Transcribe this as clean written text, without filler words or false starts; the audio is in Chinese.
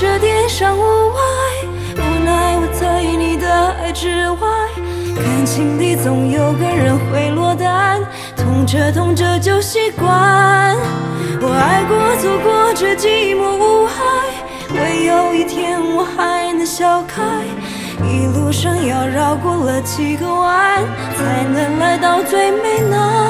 这天上无外，无奈我在你的爱之外。感情里总有个人会落单，痛着痛着就习惯。我爱过走过这寂寞无害，唯有一天我还能笑开。一路上要绕过了几个弯，才能来到最美那